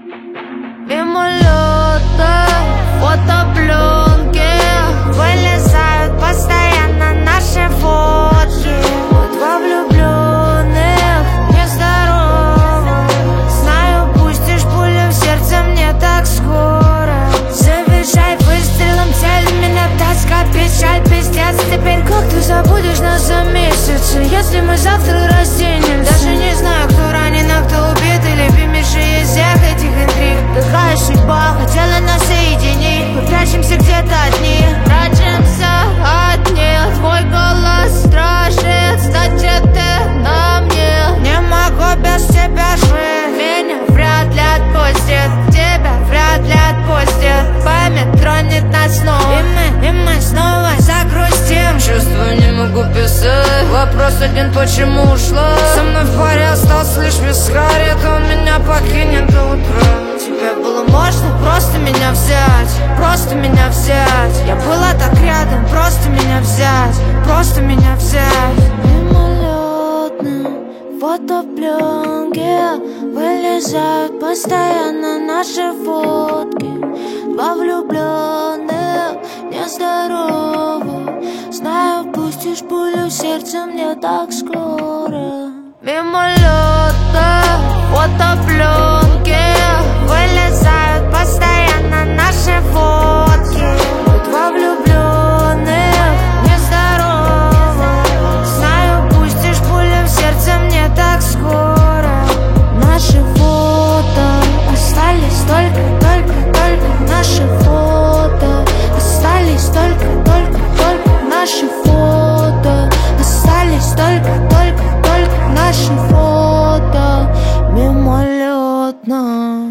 Мимолета, фотопленки вылезают постоянно наши фотки. Мы два влюбленных, нездоровых. Знаю, пустишь пулю в сердце мне так скоро. Завершай выстрелом, цель меня тоска, печаль, пиздец. Теперь как ты забудешь нас за месяцы, если мы завтра растянем? Даже не знаю, кто ранен, а кто убит, и любимейший из всех этих интриг. Какая судьба хотела нас соединить? Мы прячемся где-то одни, прячемся одни. Твой голос страшит, значит ты на мне. Не могу без тебя жить, меня вряд ли отпустит, тебя вряд ли отпустит. Память тронет нас снова, и мы снова загрустим. Чувствую, не могу писать. Вопрос один, почему ушла? Со мной в паре остался лишь вискарь, он меня покинет до утра. Тебе было можно просто меня взять, просто меня взять. Я была так рядом, просто меня взять, просто меня взять. Мимолетные фотопленки вылезают постоянно наши фотки. Два влюбленных, нездоровых. Знаю, пустишь пулю в сердце мне так скоро. Мимолета, фотопленки вылезают постоянно наши фотки. Два влюбленных, нездоровых. Знаю, пустишь пулю в сердце мне так скоро. Наши фото остались только наши фото. Остались только наши фото. Остались только наши фото. Мимолетно.